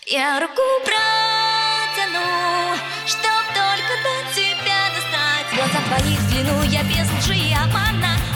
Я руку протяну, чтоб только до тебя достать. В глаза твоих взгляну я без лжи и обмана.